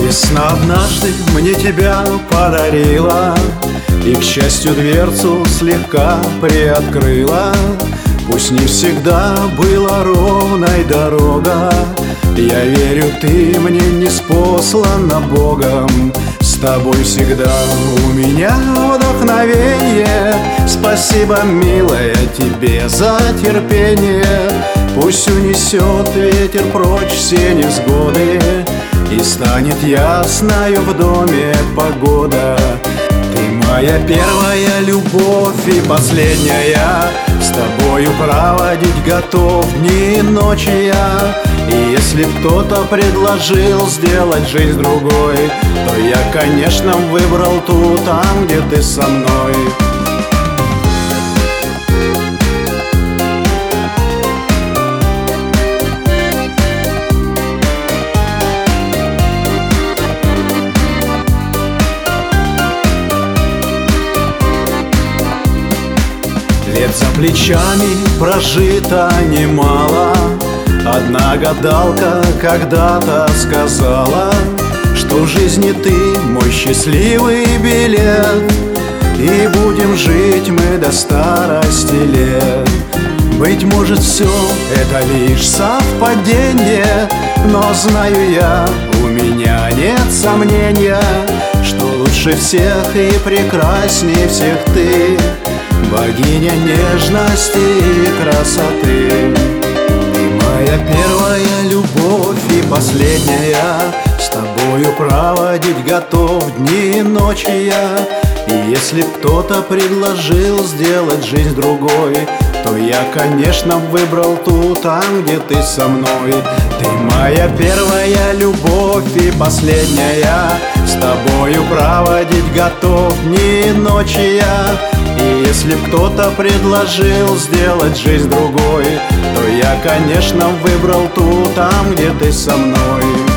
Весна однажды мне тебя подарила, и, к счастью, дверцу слегка приоткрыла. Пусть не всегда была ровной дорога, я верю, ты мне не спослана Богом. С тобой всегда у меня вдохновение. Спасибо, милая, тебе за терпение. Пусть унесет ветер прочь все невзгоды, и станет ясною в доме погода. Ты моя первая любовь и последняя, с тобою проводить готов дни и ночи я. И если кто-то предложил сделать жизнь другой, то я, конечно, выбрал ту, там, где ты со мной. Лет за плечами прожито немало. Одна гадалка когда-то сказала, что в жизни ты мой счастливый билет, и будем жить мы до старости лет. Быть может, все это лишь совпадение, но знаю я, у меня нет сомнения, что лучше всех и прекрасней всех ты, богиня нежности и красоты. Моя первая любовь и последняя, с тобою проводить готов дни и ночи я. И если кто-то предложил сделать жизнь другой, то я, конечно, выбрал ту, там, где ты со мной. Ты моя первая любовь и последняя, с тобою проводить готов дни и ночи я. И если кто-то предложил сделать жизнь другой, то я, конечно, выбрал ту, там, где ты со мной.